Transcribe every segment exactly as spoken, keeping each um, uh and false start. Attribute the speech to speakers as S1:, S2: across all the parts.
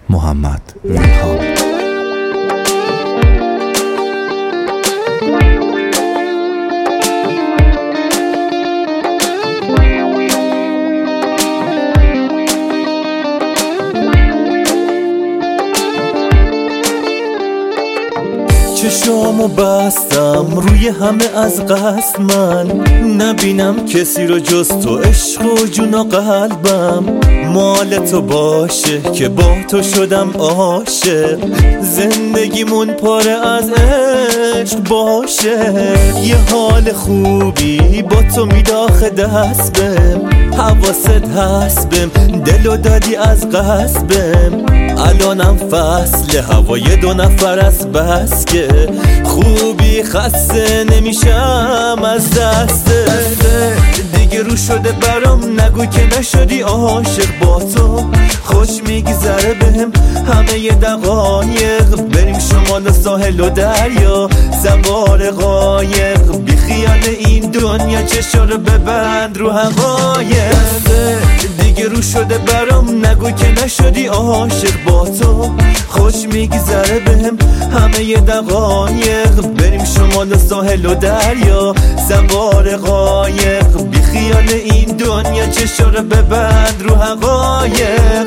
S1: محمد ریحان.
S2: چشامو بستم روی همه از قصد، من نبینم کسی رو جز تو، عشق و جون و قلبم مال تو باشه که با تو شدم عاشق، زندگیمون پاره از عشق باشه. یه حال خوبی با تو میداخه دست بهم، حواست هست بهم، دلو دادی از قصبم. الانم فصل هوای دو نفر از بس که خوبی خسته نمیشم از دستت. دیگه رو شده برام نگو که نشدی عاشق، با تو خوش میگذره بهم همه ی دقایق. بریم شمال ساحل و دریا سوار قایق، بی خیال این دنیا چشا رو ببند رو حقایق. دیگه رو شده برام نگو که نشدی عاشق، با تو خوش میگذره بهم همه ی دقایق. بریم شمال ساحل و دریا سوار قایق، بی خیال این دنیا چشا رو ببند رو حقایق.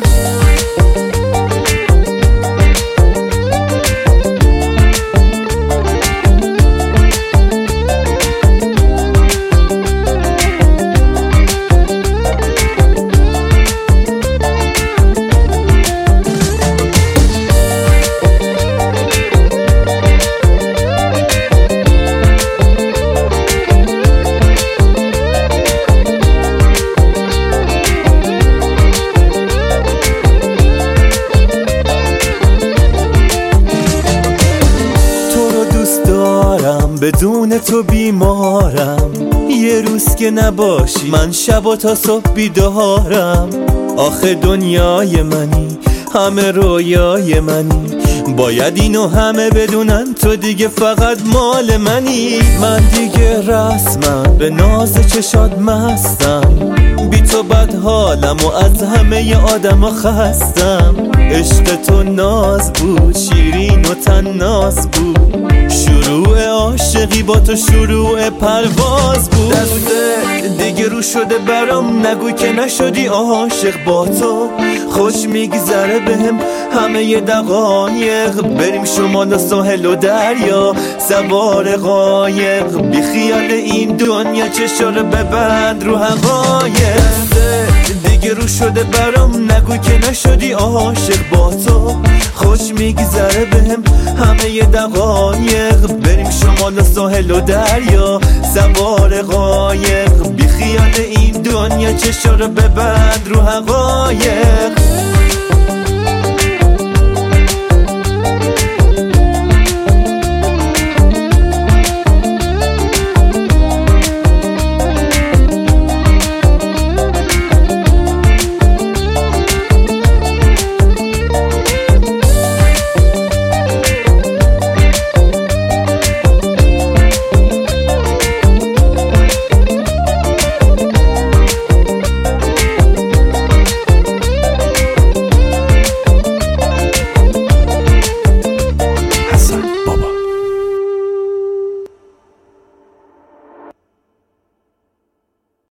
S2: بدون تو بیمارم، یه روز که نباشی من شب تا صبح بیدارم. آخه دنیای منی، همه رویای منی، باید اینو همه بدونن تو دیگه فقط مال منی. من دیگه رسمم به ناز چشات مستم، بی تو بد حالم و از همه ی آدم خستم. عشق تو ناز بود، شیرین و تناز بود، شروع عاشقی با تو شروع پرواز بود. دسته دیگه رو شده برام نگو که نشدی عاشق، با تو خوش میگذره بهم همه ی دقایق. بریم شمال ساحل و دریا سوار قایق، بی خیال این دنیا چشا رو ببند رو حقایق. دیگه رو شده برام نگو که نشدی عاشق، با تو خوش میگذره بهم همه ی دقایق. بریم شمال ساحل و دریا سوار قایق، بی خیال این دنیا چشا رو ببند رو حقایق.